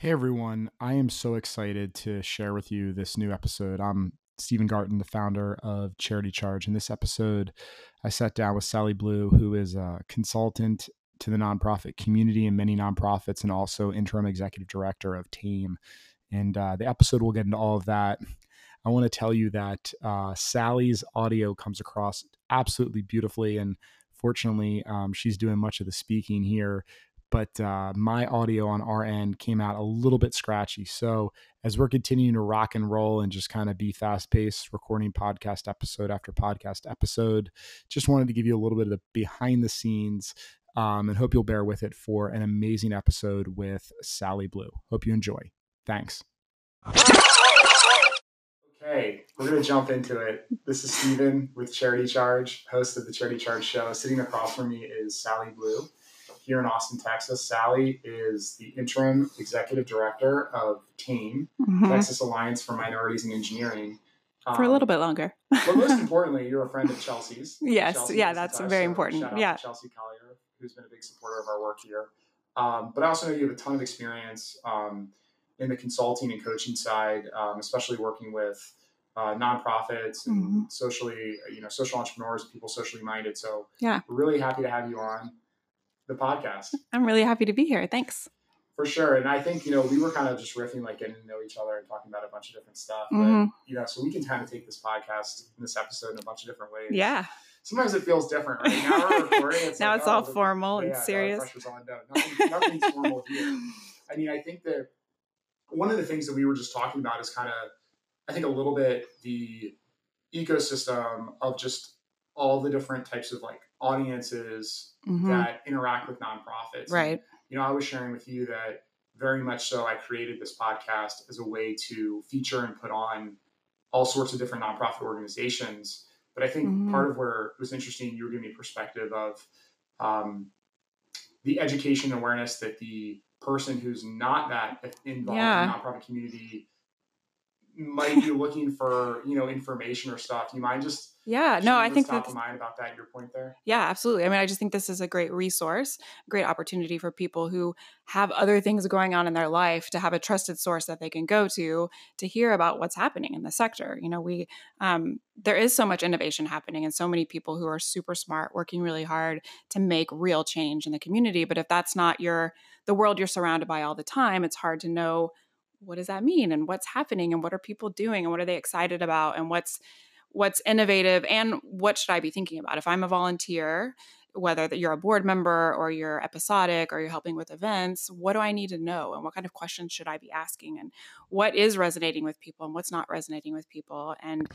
Hey everyone, I am so excited to share with you this new episode. I'm Stephen Garten, the founder of Charity Charge. In this episode, I sat down with Sally Blue, who is a consultant to the nonprofit community and many nonprofits, and also interim executive director of TAME. And the episode will get into all of that. I want to tell you that Sally's audio comes across absolutely beautifully, and fortunately, she's doing much of the speaking here. But my audio on our end came out a little bit scratchy. So as we're continuing to rock and roll and just kind of be fast paced, recording podcast episode after podcast episode, just wanted to give you a little bit of the behind the scenes, and hope you'll bear with it for an amazing episode with Sally Blue. Hope you enjoy. Thanks. Okay, we're going to jump into it. This is Stephen with Charity Charge, host of the Charity Charge show. Sitting across from me is Sally Blue here in Austin, Texas. Sally is the interim executive director of TAME, Texas Alliance for Minorities in Engineering. For a little bit longer. But most importantly, you're a friend of Chelsea's. Yes, Chelsea yeah, that's very important. Shout out to Chelsea Collier, who's been a big supporter of our work here. But I also know you have a ton of experience in the consulting and coaching side, especially working with nonprofits and social entrepreneurs, people socially minded. So we're really happy to have you on the podcast. I'm really happy to be here. Thanks. For sure. And I think, we were kind of just riffing, like getting to know each other and talking about a bunch of different stuff. But, so we can kind of take this podcast and this episode in a bunch of different ways. Yeah. Sometimes it feels different, right? Now we're recording. It's now it's all formal and serious. Pressure's on. No, nothing's formal here. I mean, I think that one of the things that we were just talking about is kind of, I think, a little bit the ecosystem of just all the different types of like audiences that interact with nonprofits. Right. And, I was sharing with you that very much so I created this podcast as a way to feature and put on all sorts of different nonprofit organizations. But I think part of where it was interesting, you were giving me a perspective of the education and awareness that the person who's not that involved in the nonprofit community might be looking for, information or stuff. You mind just I think top of mind about that, your point there? Yeah, absolutely. I mean, I just think this is a great resource, a great opportunity for people who have other things going on in their life to have a trusted source that they can go to hear about what's happening in the sector. There is so much innovation happening and so many people who are super smart, working really hard to make real change in the community. But if that's not the world you're surrounded by all the time, it's hard to know what does that mean and what's happening and what are people doing and what are they excited about and what's innovative and what should I be thinking about? If I'm a volunteer, whether that you're a board member or you're episodic or you're helping with events, what do I need to know? And what kind of questions should I be asking? And what is resonating with people and what's not resonating with people? And,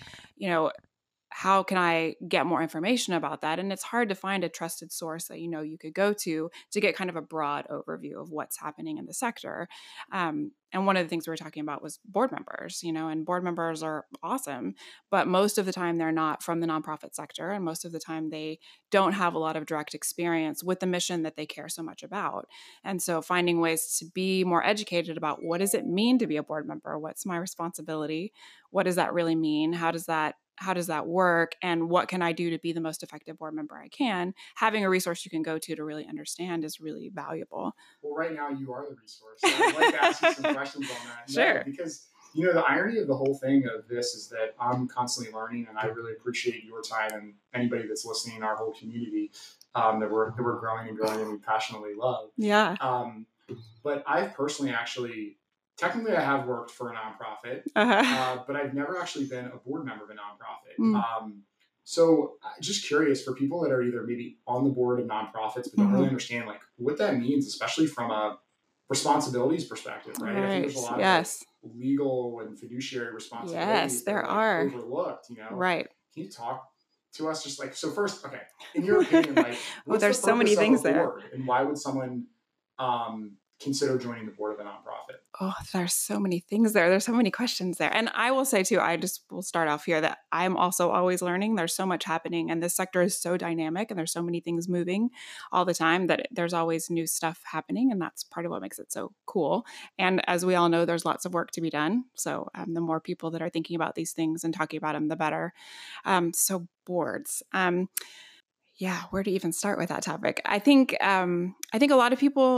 how can I get more information about that? And it's hard to find a trusted source that, you could go to get kind of a broad overview of what's happening in the sector. And one of the things we were talking about was board members, and board members are awesome, but most of the time they're not from the nonprofit sector. And most of the time they don't have a lot of direct experience with the mission that they care so much about. And so finding ways to be more educated about what does it mean to be a board member? What's my responsibility? What does that really mean? How does that work? And what can I do to be the most effective board member I can? Having a resource you can go to really understand is really valuable. Well, right now you are the resource. So I'd like to ask you some questions on that. Sure. Yeah, because, the irony of the whole thing of this is that I'm constantly learning, and I really appreciate your time and anybody that's listening, our whole community that we're growing and we passionately love. Yeah. But I've personally technically, I have worked for a nonprofit, but I've never actually been a board member of a nonprofit. So just curious for people that are either maybe on the board of nonprofits, but don't really understand like what that means, especially from a responsibilities perspective, right? I think there's a lot of legal and fiduciary responsibilities. Yes, there are. Overlooked, Right. Can you talk to us just like, so first, okay, in your opinion, like, what's there's the so many purpose things of a there. board, and why would someone consider joining the board of a nonprofit? Oh, there's so many things there. There's so many questions there. And I will say too, will start off here that I'm also always learning. There's so much happening and this sector is so dynamic and there's so many things moving all the time that there's always new stuff happening. And that's part of what makes it so cool. And as we all know, there's lots of work to be done. So the more people that are thinking about these things and talking about them, the better. So boards. Where to even start with that topic? I think a lot of people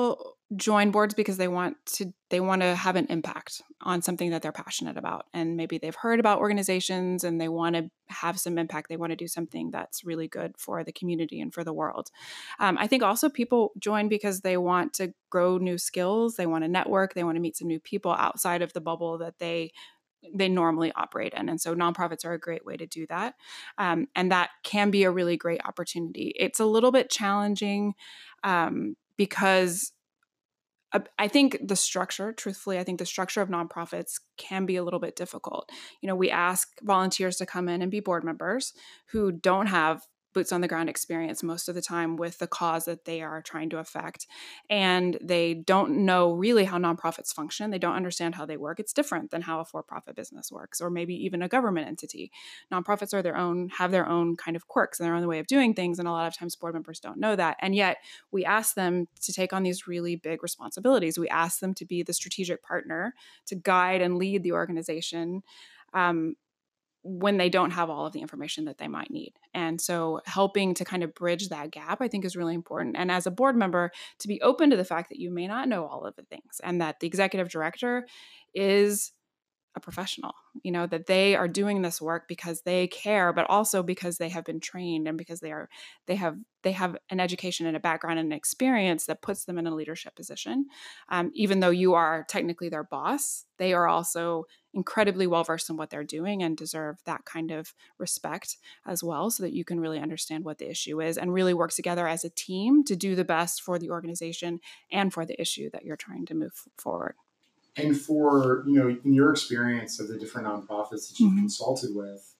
join boards because they want to have an impact on something that they're passionate about. And maybe they've heard about organizations and they want to have some impact. They want to do something that's really good for the community and for the world. I think also people join because they want to grow new skills. They want to network. They want to meet some new people outside of the bubble that they normally operate in. And so nonprofits are a great way to do that. And that can be a really great opportunity. It's a little bit challenging because I think the structure, truthfully, I think the structure of nonprofits can be a little bit difficult. We ask volunteers to come in and be board members who don't have boots on the ground experience most of the time with the cause that they are trying to affect. And they don't know really how nonprofits function. They don't understand how they work. It's different than how a for-profit business works, or maybe even a government entity. Nonprofits have their own kind of quirks and their own way of doing things. And a lot of times board members don't know that. And yet we ask them to take on these really big responsibilities. We ask them to be the strategic partner, to guide and lead the organization, when they don't have all of the information that they might need. And so helping to kind of bridge that gap, I think, is really important. And as a board member, to be open to the fact that you may not know all of the things and that the executive director is a professional, that they are doing this work because they care, but also because they have been trained and because they have an education and a background and an experience that puts them in a leadership position. Even though you are technically their boss, they are also incredibly well-versed in what they're doing and deserve that kind of respect as well, so that you can really understand what the issue is and really work together as a team to do the best for the organization and for the issue that you're trying to move forward. And for, in your experience of the different nonprofits that you've consulted with,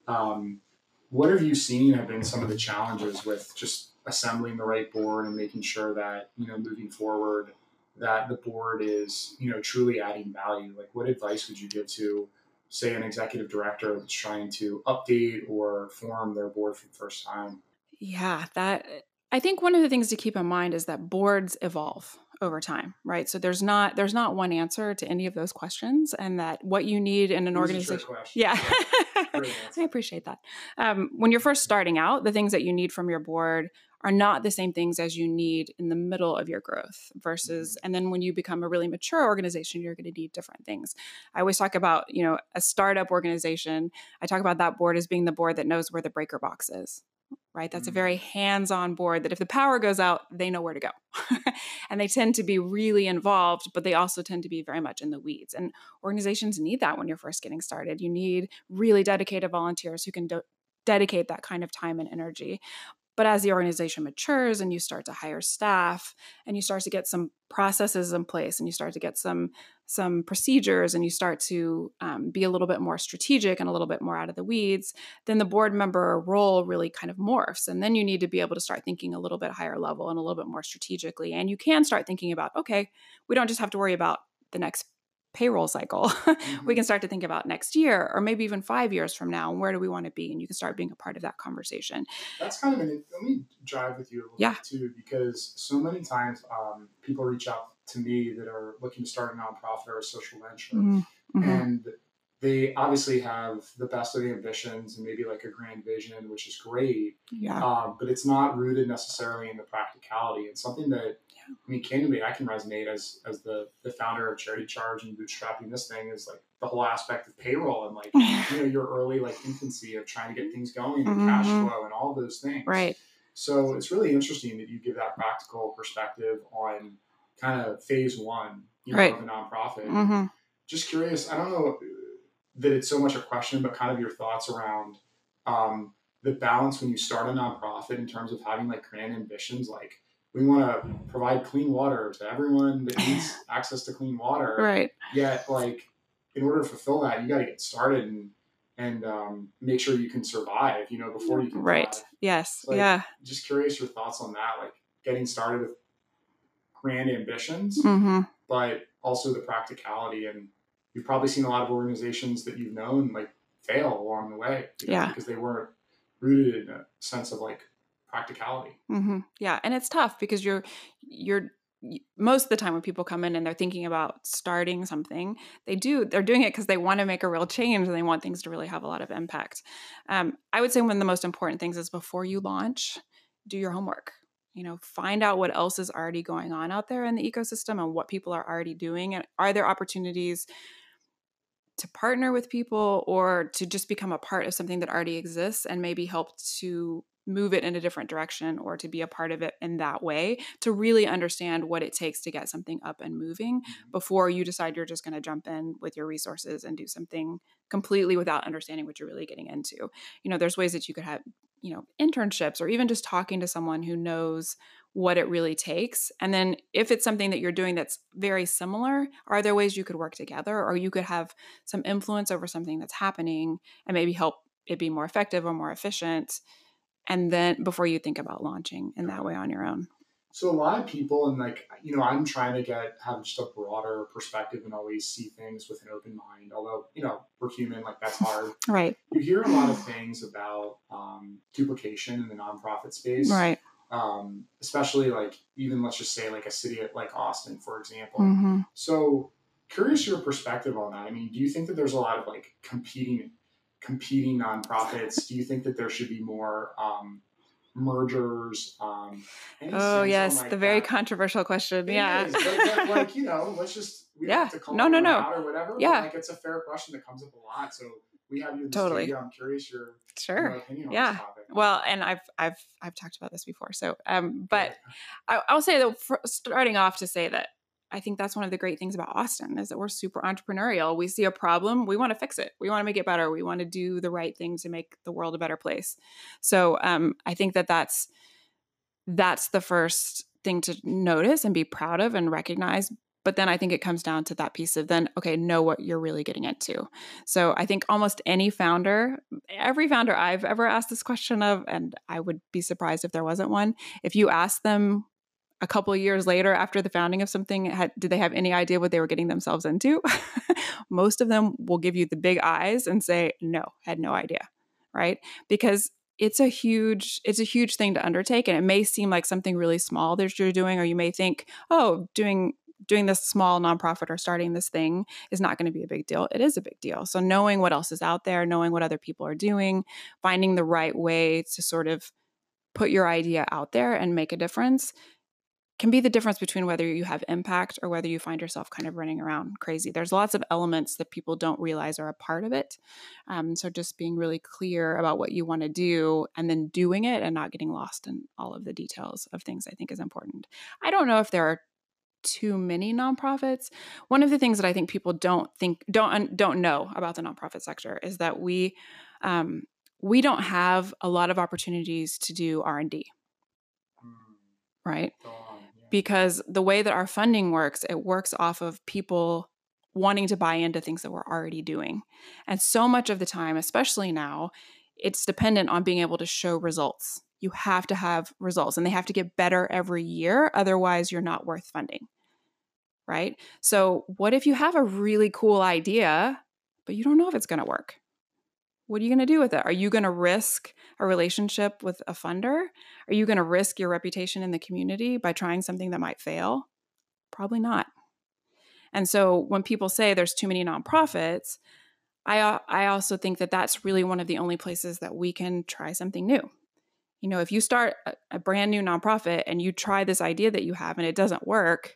what have you seen have been some of the challenges with just assembling the right board and making sure that, moving forward, that the board is, truly adding value? Like, what advice would you give to, say, an executive director that's trying to update or form their board for the first time? Yeah, I think one of the things to keep in mind is that boards evolve over time, right? So there's not one answer to any of those questions, and that what you need in an organization. Yeah, I appreciate that. When you're first starting out, the things that you need from your board are not the same things as you need in the middle of your growth versus, and then when you become a really mature organization, you're going to need different things. I always talk about, a startup organization. I talk about that board as being the board that knows where the breaker box is. Right? That's a very hands-on board that if the power goes out, they know where to go. And they tend to be really involved, but they also tend to be very much in the weeds. And organizations need that when you're first getting started. You need really dedicated volunteers who can dedicate that kind of time and energy. But as the organization matures and you start to hire staff and you start to get some processes in place and you start to get some procedures and you start to be a little bit more strategic and a little bit more out of the weeds, then the board member role really kind of morphs. And then you need to be able to start thinking a little bit higher level and a little bit more strategically. And you can start thinking about, okay, we don't just have to worry about the next payroll cycle. We can start to think about next year or maybe even 5 years from now, and where do we want to be? And you can start being a part of that conversation. That's kind of let me drive with you a little bit too, because so many times people reach out to me that are looking to start a nonprofit or a social venture, and they obviously have the best of the ambitions and maybe like a grand vision, which is great. But it's not rooted necessarily in the practicality. It's something that, candidly, I can resonate as the founder of Charity Charge and bootstrapping this thing is like the whole aspect of payroll and like, your early infancy of trying to get things going and cash flow and all those things. Right. So it's really interesting that you give that practical perspective on kind of phase one, of a nonprofit. Just curious, I don't know that it's so much a question, but kind of your thoughts around the balance when you start a nonprofit in terms of having like grand ambitions, like we want to provide clean water to everyone that needs access to clean water. Right. Yet, like, in order to fulfill that, you got to get started and make sure you can survive, before you can Right. thrive. Yes. So, yeah. Just curious your thoughts on that, like getting started with grand ambitions, but also the practicality. And you've probably seen a lot of organizations that you've known like fail along the way because they weren't rooted in a sense of like practicality. Yeah. And it's tough because you're most of the time when people come in and they're thinking about starting something, they're doing it because they want to make a real change and they want things to really have a lot of impact. I would say one of the most important things is before you launch, do your homework. find out what else is already going on out there in the ecosystem and what people are already doing. And are there opportunities to partner with people or to just become a part of something that already exists and maybe help to move it in a different direction or to be a part of it in that way, to really understand what it takes to get something up and moving before you decide you're just going to jump in with your resources and do something completely without understanding what you're really getting into. There's ways that you could have, internships or even just talking to someone who knows what it really takes. And then if it's something that you're doing that's very similar, are there ways you could work together, or you could have some influence over something that's happening and maybe help it be more effective or more efficient? And then before you think about launching in that way on your own. So a lot of people, and I'm trying to have just a broader perspective and always see things with an open mind. Although, we're human, that's hard. Right. You hear a lot of things about duplication in the nonprofit space. Right. Especially even let's just say a city like Austin, for example. Mm-hmm. So curious your perspective on that. I mean, do you think that there's a lot of competing nonprofits? Do you think that there should be more mergers? Oh yes, the very controversial question. Yeah. Is, but, let's just we don't have to call it out or whatever. Yeah. But, it's a fair question that comes up a lot. So we have you in the totally studio. I'm curious your opinion on yeah. this topic. Well, and I've talked about this before. So but I'll say that starting off to say that I think that's one of the great things about Austin is that we're super entrepreneurial. We see a problem, we want to fix it. We want to make it better. We want to do the right things to make the world a better place. So I think that's the first thing to notice and be proud of and recognize. But then I think it comes down to that piece of then, okay, know what you're really getting into. So I think almost every founder I've ever asked this question of, and I would be surprised if there wasn't one, if you ask them a couple of years later after the founding of something, did they have any idea what they were getting themselves into? Most of them will give you the big eyes and say, no, had no idea, right? Because it's a huge thing to undertake, and it may seem like something really small that you're doing, or you may think, oh, doing this small nonprofit or starting this thing is not going to be a big deal. It is a big deal. So knowing what else is out there, knowing what other people are doing, finding the right way to sort of put your idea out there and make a difference can be the difference between whether you have impact or whether you find yourself kind of running around crazy. There's lots of elements that people don't realize are a part of it. So just being really clear about what you want to do and then doing it and not getting lost in all of the details of things, I think is important. I don't know if there are too many nonprofits. One of the things that I think people don't know about the nonprofit sector is that we don't have a lot of opportunities to do R&D. Right? Because the way that our funding works, it works off of people wanting to buy into things that we're already doing. And so much of the time, especially now, it's dependent on being able to show results. You have to have results, and they have to get better every year. Otherwise, you're not worth funding. Right? So what if you have a really cool idea, but you don't know if it's going to work? What are you going to do with it? Are you going to risk a relationship with a funder? Are you going to risk your reputation in the community by trying something that might fail? Probably not. And so when people say there's too many nonprofits, I also think that that's really one of the only places that we can try something new. If you start a brand new nonprofit and you try this idea that you have and it doesn't work,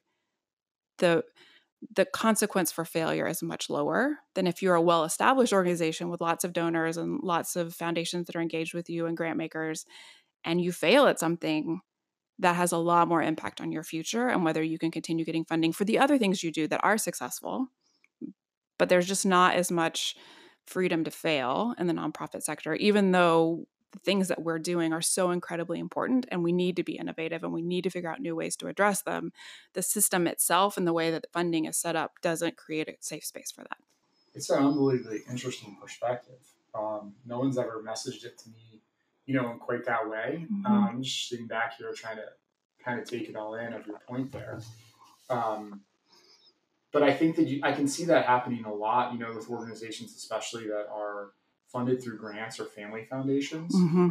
the consequence for failure is much lower than if you're a well-established organization with lots of donors and lots of foundations that are engaged with you and grant makers, and you fail at something that has a lot more impact on your future and whether you can continue getting funding for the other things you do that are successful. But there's just not as much freedom to fail in the nonprofit sector, even though the things that we're doing are so incredibly important and we need to be innovative and we need to figure out new ways to address them. The system itself and the way that the funding is set up doesn't create a safe space for that. It's an unbelievably interesting perspective. No one's ever messaged it to me, in quite that way. Mm-hmm. I'm just sitting back here trying to kind of take it all in of your point there. But I think that I can see that happening a lot, with organizations, especially that are funded through grants or family foundations. Mm-hmm.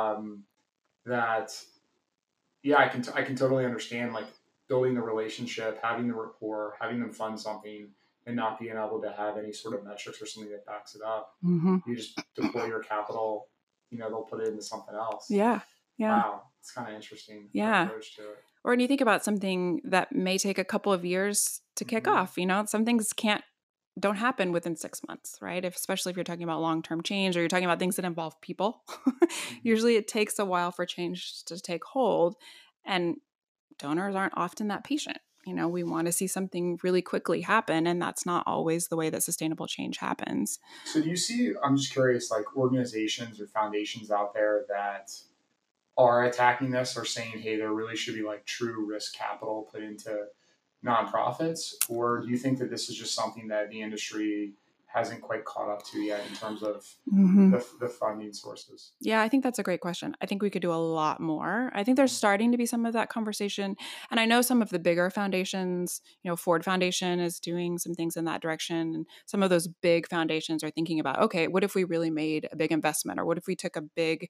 I can totally understand building the relationship, having the rapport, having them fund something, and not being able to have any sort of metrics or something that backs it up. Mm-hmm. You just deploy your capital, they'll put it into something else. Yeah. Wow. It's kind of interesting Yeah. approach to it. Or when you think about something that may take a couple of years to kick off, some things don't happen within 6 months, right? Especially if you're talking about long-term change or you're talking about things that involve people. Usually it takes a while for change to take hold, and donors aren't often that patient. We want to see something really quickly happen, and that's not always the way that sustainable change happens. So do you see, I'm just curious, like organizations or foundations out there that are attacking this or saying, hey, there really should be like true risk capital put into nonprofits? Or do you think that this is just something that the industry hasn't quite caught up to yet in terms of the funding sources? Yeah, I think that's a great question. I think we could do a lot more. I think there's starting to be some of that conversation. And I know some of the bigger foundations, Ford Foundation is doing some things in that direction. And some of those big foundations are thinking about, okay, what if we really made a big investment? Or what if we took a big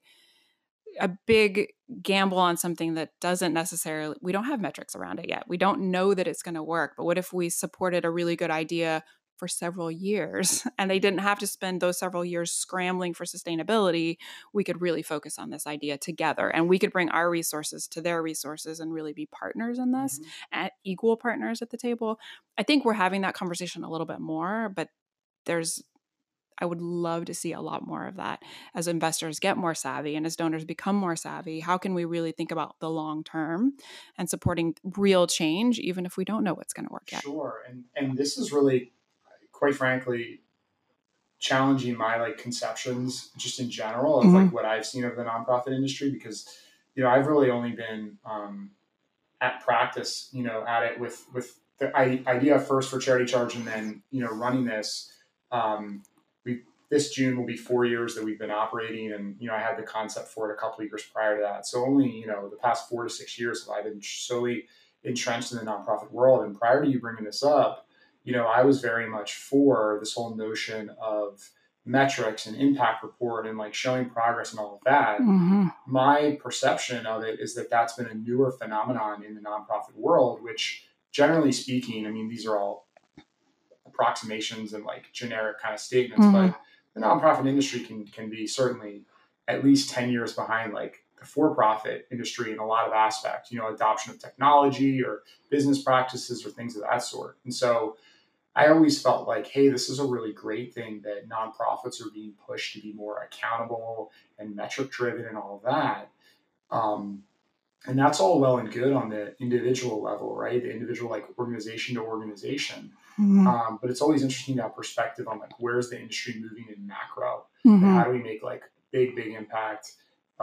gamble on something that we don't have metrics around it yet. We don't know that it's going to work. But what if we supported a really good idea for several years and they didn't have to spend those several years scrambling for sustainability? We could really focus on this idea together, and we could bring our resources to their resources and really be partners in this, equal partners at the table. I think we're having that conversation a little bit more, but I would love to see a lot more of that as investors get more savvy and as donors become more savvy. How can we really think about the long term and supporting real change, even if we don't know what's going to work yet? Sure. And this is really, quite frankly, challenging my like conceptions just in general of like what I've seen of the nonprofit industry, because I've really only been at practice at it with the idea first for Charity Charge, and then running this. This June will be 4 years that we've been operating, and I had the concept for it a couple of years prior to that. So only the past 4 to 6 years have I been solely entrenched in the nonprofit world. And prior to you bringing this up, I was very much for this whole notion of metrics and impact report and like showing progress and all of that. My perception of it is that that's been a newer phenomenon in the nonprofit world, which generally speaking, I mean, these are all approximations and like generic kind of statements, but the nonprofit industry can be certainly at least 10 years behind like the for-profit industry in a lot of aspects, adoption of technology or business practices or things of that sort. And so I always felt like, hey, this is a really great thing that nonprofits are being pushed to be more accountable and metric driven and all of that. And that's all well and good on the individual level, right? The individual like organization to organization. But it's always interesting to have perspective on like where's the industry moving in macro, and how do we make like big impact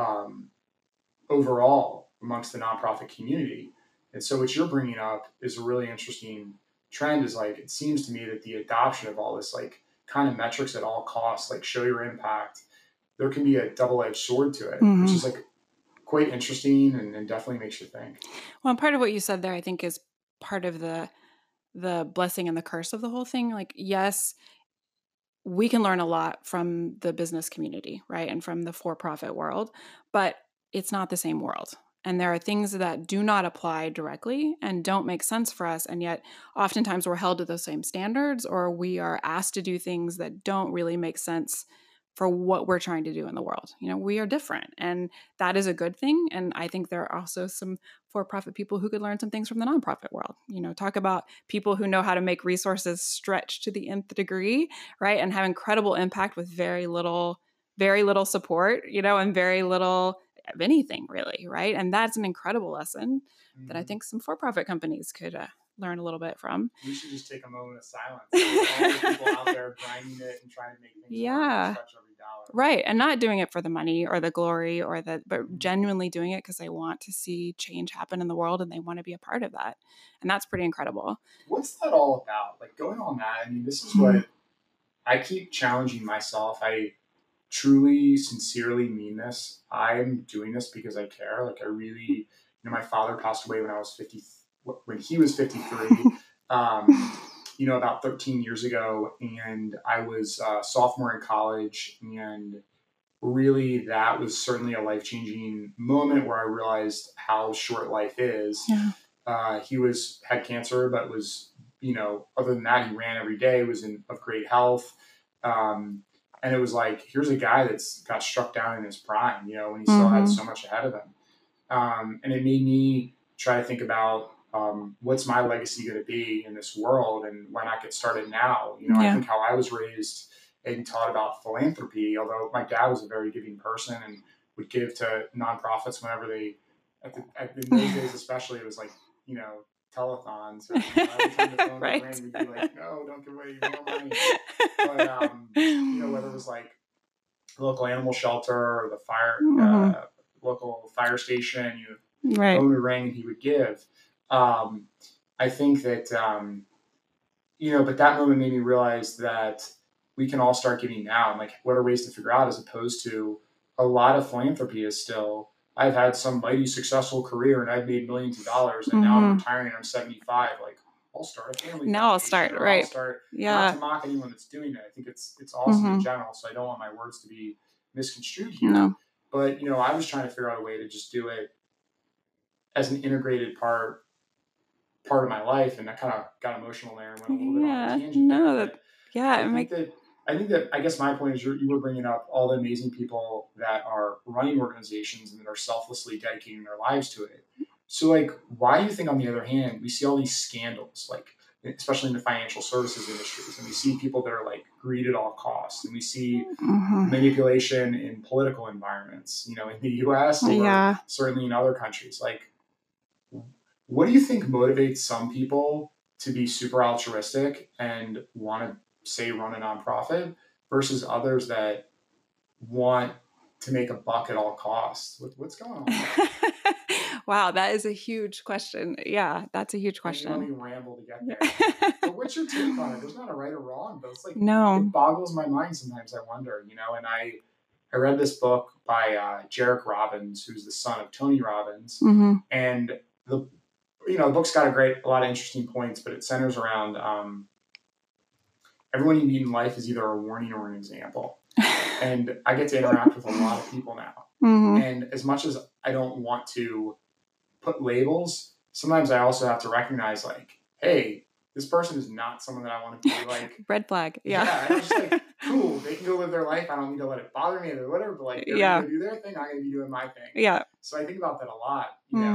overall amongst the nonprofit community. And so what you're bringing up is a really interesting trend. Is like it seems to me that the adoption of all this like kind of metrics at all costs, like show your impact, there can be a double-edged sword to it, which is like quite interesting and definitely makes you think. Well, part of what you said there, I think, is part of the blessing and the curse of the whole thing. Like, yes, we can learn a lot from the business community, right? And from the for-profit world, but it's not the same world. And there are things that do not apply directly and don't make sense for us. And yet oftentimes we're held to those same standards, or we are asked to do things that don't really make sense for what we're trying to do in the world. We are different, and that is a good thing. And I think there are also some for-profit people who could learn some things from the nonprofit world. Talk about people who know how to make resources stretch to the nth degree, right? And have incredible impact with very little support, and very little of anything really, right? And that's an incredible lesson that I think some for-profit companies could learn a little bit from. We should just take a moment of silence. All the people out there grinding it and trying to make things stretch every dollar. Right. And not doing it for the money or the glory but genuinely doing it because they want to see change happen in the world and they want to be a part of that. And that's pretty incredible. What's that all about? Like going on that, I mean, this is what I keep challenging myself. I truly, sincerely mean this. I'm doing this because I care. Like I really, my father passed away when he was 53, about 13 years ago. And I was a sophomore in college. And really that was certainly a life-changing moment where I realized how short life is. Yeah. He had cancer, but was, other than that, he ran every day, was of great health. And it was like, here's a guy that's got struck down in his prime, when he still had so much ahead of him. And it made me try to think about what's my legacy going to be in this world, and why not get started now? I Yeah. think how I was raised and taught about philanthropy, although my dad was a very giving person and would give to nonprofits whenever they, in those days especially, it was like, telethons, or every time the phone would Right. ring, we'd be like, no, don't give away more money. But whether it was like local animal shelter or the local fire station, Right. phone would ring and he would give. I think that but that moment made me realize that we can all start giving now, and like, what are ways to figure out, as opposed to a lot of philanthropy is still, I've had some mighty successful career and I've made millions of dollars, and now I'm retiring and I'm 75. Like, I'll start a family Now I'll foundation, start, or I'll right. start, Yeah. not to mock anyone that's doing it. I think it's awesome in general, so I don't want my words to be misconstrued here. No. But I was trying to figure out a way to just do it as an integrated part of my life, and I kind of got emotional there and went a little bit on a tangent. No, there. I think that I guess my point is, you were bringing up all the amazing people that are running organizations and that are selflessly dedicating their lives to it. So, like, why do you think, on the other hand, we see all these scandals, like, especially in the financial services industries, and we see people that are like greed at all costs, and we see manipulation in political environments, in the U.S. or certainly in other countries? Like, what do you think motivates some people to be super altruistic and want to, say, run a nonprofit, versus others that want to make a buck at all costs? What's going on there? Wow, that is a huge question. Yeah, that's a huge question. And you don't even ramble to get there. But what's your take on it? There's not a right or wrong, but it's like, it boggles my mind sometimes. I wonder, and I read this book by Jairek Robbins, who's the son of Tony Robbins, and the book's got a lot of interesting points, but it centers around everyone you meet in life is either a warning or an example. And I get to interact with a lot of people now. And as much as I don't want to put labels, sometimes I also have to recognize, like, hey, this person is not someone that I want to be like. Red flag. Yeah. Yeah. And I'm just like, cool, they can go live their life. I don't need to let it bother me or whatever, but like, they're going to do their thing. I'm going to be doing my thing. Yeah. So I think about that a lot,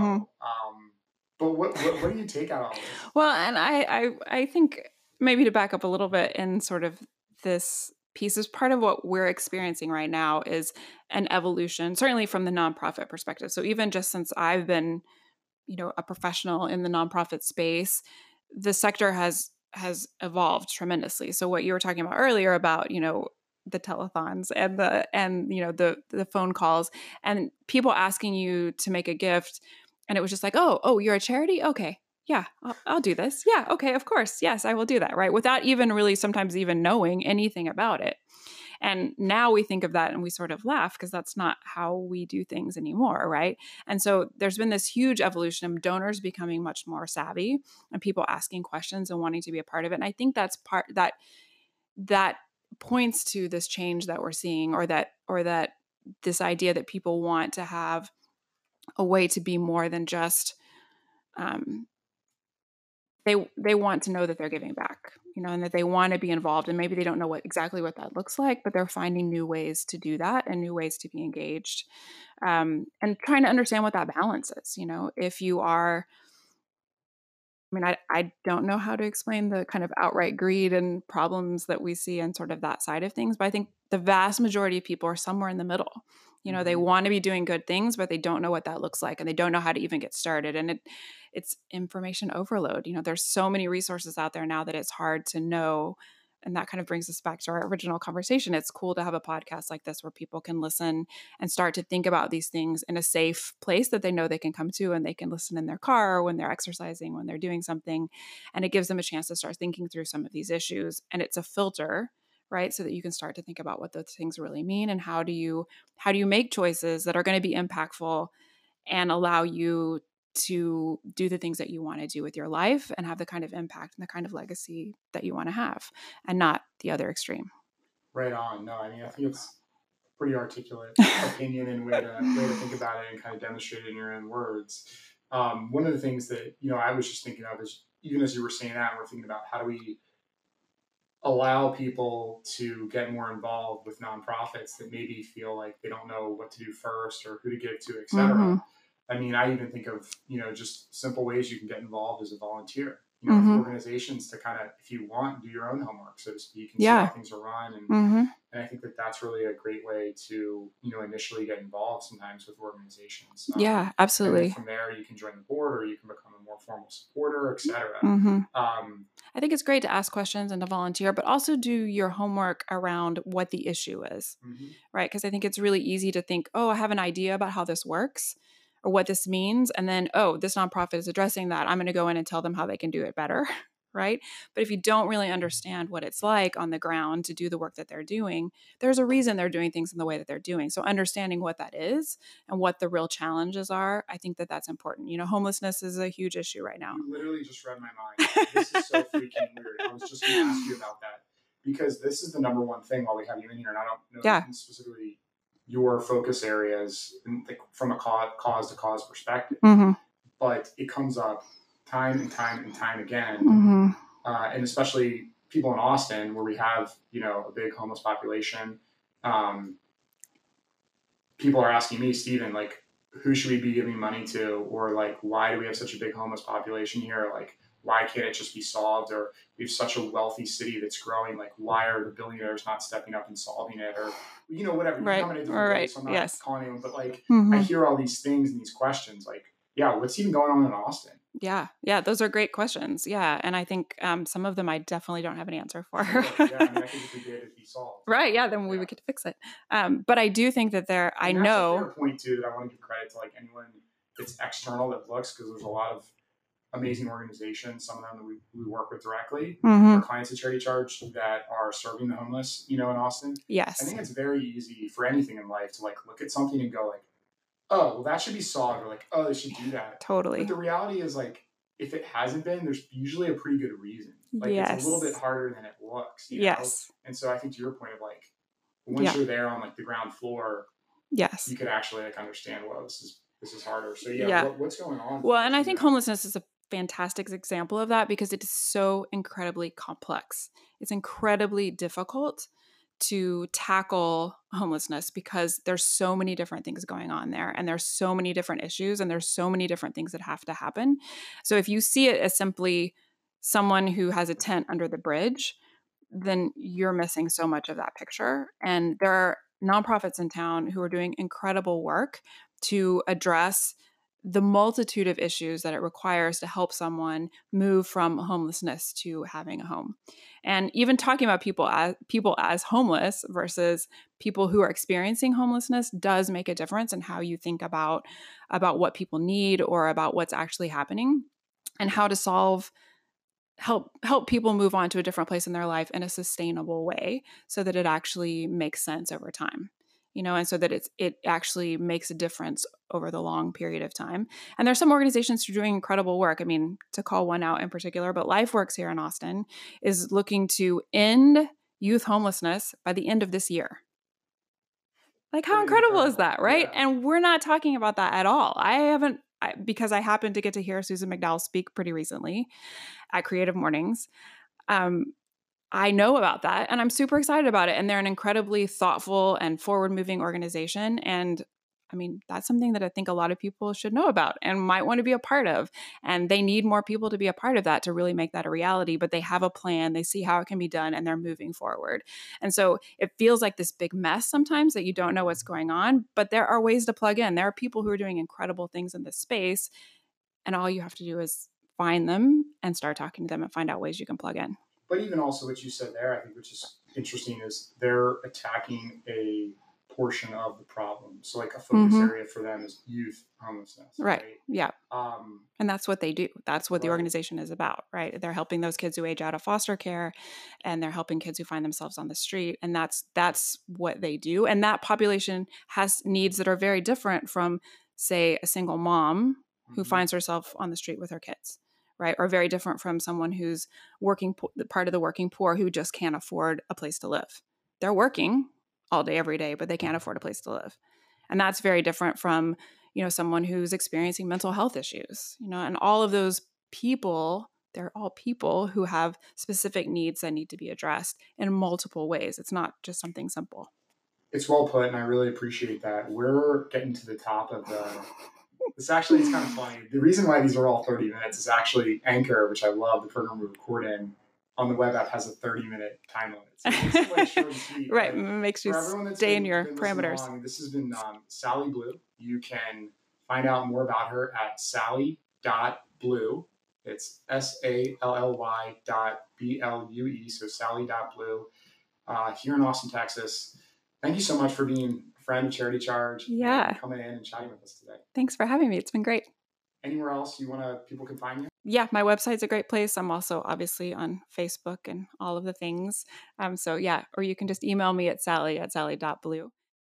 but what do you take out of all this? Well, and I think, maybe to back up a little bit, in sort of this piece, is part of what we're experiencing right now is an evolution, certainly from the nonprofit perspective. So even just since I've been, a professional in the nonprofit space, the sector has evolved tremendously. So what you were talking about earlier about, the telethons and the phone calls and people asking you to make a gift, and it was just like, oh, you're a charity? Okay. Yeah, I'll do this. Yeah, okay, of course. Yes, I will do that, right? Without even really sometimes even knowing anything about it. And now we think of that and we sort of laugh, because that's not how we do things anymore, right? And so there's been this huge evolution of donors becoming much more savvy and people asking questions and wanting to be a part of it. And I think that's part that points to this change that we're seeing, or that this idea that people want to have a way to be more than just they want to know that they're giving back, and that they want to be involved, and maybe they don't know exactly what that looks like, but they're finding new ways to do that and new ways to be engaged, and trying to understand what that balance is. If you are, I don't know how to explain the kind of outright greed and problems that we see and sort of that side of things, but I think the vast majority of people are somewhere in the middle. They want to be doing good things, but they don't know what that looks like, and they don't know how to even get started. And it's information overload. There's so many resources out there now that it's hard to know. And that kind of brings us back to our original conversation. It's cool to have a podcast like this where people can listen and start to think about these things in a safe place that they know they can come to, and they can listen in their car, or when they're exercising, when they're doing something. And it gives them a chance to start thinking through some of these issues. And it's a filter, right? So that you can start to think about what those things really mean, and how do you make choices that are going to be impactful and allow you to do the things that you want to do with your life and have the kind of impact and the kind of legacy that you want to have, and not the other extreme. Right on. No, I think it's pretty articulate opinion and way to think about it and kind of demonstrate it in your own words. One of the things that, I was just thinking of is, even as you were saying that, we're thinking about how do we allow people to get more involved with nonprofits that maybe feel like they don't know what to do first or who to give to, et cetera. I mean, I even think of, just simple ways you can get involved as a volunteer, with Mm-hmm. organizations to kind of, if you want, do your own homework, so to speak, and see how Yeah. things are run. Mm-hmm. And I think that that's really a great way to, initially get involved sometimes with organizations. Yeah, And then absolutely. from there, you can join the board or you can become a more formal supporter, etc. Mm-hmm. Um, I think it's great to ask questions and to volunteer, but also do your homework around what the issue is, mhm. right? Because I think it's really easy to think, oh, I have an idea about how this works or what this means. And then, oh, this nonprofit is addressing that. I'm going to go in and tell them how they can do it better, right? But if you don't really understand what it's like on the ground to do the work that they're doing, there's a reason they're doing things in the way that they're doing. So understanding what that is and what the real challenges are, I think that that's important. Homelessness is a huge issue right now. You literally just read my mind. This is so freaking weird. I was just going to ask you about that because this is the number one thing while we have you in here, and I don't know Yeah. specifically your focus areas from a cause to cause perspective, Mm-hmm. but it comes up time and time and time again, Mm-hmm. And especially people in Austin where we have a big homeless population. People are asking me, Steven, like, who should we be giving money to? Or like, why do we have such a big homeless population here? Like, why can't it just be solved? Or we have such a wealthy city that's growing. Like, why are the billionaires not stepping up and solving it? Or, whatever. Right. You come in a different way, so I'm not Yes. calling anyone. But like, Mm-hmm. I hear all these things and these questions. Like, yeah, what's even going on in Austin? Yeah. Those are great questions. Yeah. And I think some of them I definitely don't have an answer for. Sure. Yeah, I mean, I think if we did, it'd be solved. Right. Yeah. Then we could fix it. But I do think that I and that's know. a fair point too, that I want to give credit to like anyone that's external that looks, because there's a lot of amazing organizations, some of them that we work with directly, Mm-hmm. our clients at Charity Charge that are serving the homeless, in Austin. Yes. I think it's very easy for anything in life to like look at something and go like, oh, well, that should be solved, or like, oh, they should do that. Totally. But the reality is like, if it hasn't been, there's usually a pretty good reason. Like it's a little bit harder than it looks. Yes. And so I think to your point of like, once you're there on like the ground floor, yes, you could actually like understand, well, this is harder. So what's going on? Well, and I think homelessness is a fantastic example of that because it is so incredibly complex. It's incredibly difficult to tackle homelessness because there's so many different things going on there, and there's so many different issues, and there's so many different things that have to happen. So if you see it as simply someone who has a tent under the bridge, then you're missing so much of that picture. And there are nonprofits in town who are doing incredible work to address the multitude of issues that it requires to help someone move from homelessness to having a home. And even talking about people as homeless versus people who are experiencing homelessness does make a difference in how you think about what people need or about what's actually happening and how to help people move on to a different place in their life in a sustainable way so that it actually makes sense over time. And so that it actually makes a difference over the long period of time. And there's some organizations who are doing incredible work. I mean, to call one out in particular, but LifeWorks here in Austin is looking to end youth homelessness by the end of this year. Like, how incredible is that, right? Yeah. And we're not talking about that at all. Because I happened to get to hear Susan McDowell speak pretty recently at Creative Mornings. I know about that and I'm super excited about it. And they're an incredibly thoughtful and forward-moving organization. And I mean, that's something that I think a lot of people should know about and might want to be a part of. And they need more people to be a part of that to really make that a reality. But they have a plan, they see how it can be done, and they're moving forward. And so it feels like this big mess sometimes that you don't know what's going on, but there are ways to plug in. There are people who are doing incredible things in this space. And all you have to do is find them and start talking to them and find out ways you can plug in. But even also what you said there, I think, which is interesting, is they're attacking a portion of the problem. So like a focus area for them is youth homelessness. Right. Yeah. And that's what they do. That's what the organization is about, right? They're helping those kids who age out of foster care, and they're helping kids who find themselves on the street. And that's what they do. And that population has needs that are very different from, say, a single mom who finds herself on the street with her kids. Right. Or very different from someone who's part of the working poor who just can't afford a place to live. They're working all day, every day, but they can't afford a place to live. And that's very different from, someone who's experiencing mental health issues, and all of those people, they're all people who have specific needs that need to be addressed in multiple ways. It's not just something simple. It's well put, and I really appreciate that. We're getting to the top of It's kind of funny. The reason why these are all 30 minutes is actually Anchor, which I love, the program we record in, on the web app has a 30-minute time limit. So it makes it like short and sweet. Right. But Makes you for everyone that's stay in your been listening parameters. along, this has been Sally Blue. You can find out more about her at sally.blue. It's SALLY.BLUE. So sally.blue here in Austin, Texas. Thank you so much for being a friend of Charity Charge. Yeah. And coming in and chatting with us today. Thanks for having me. It's been great. Anywhere else people can find you? Yeah, my website's a great place. I'm also obviously on Facebook and all of the things. So yeah, or you can just email me at sally@sally.blue.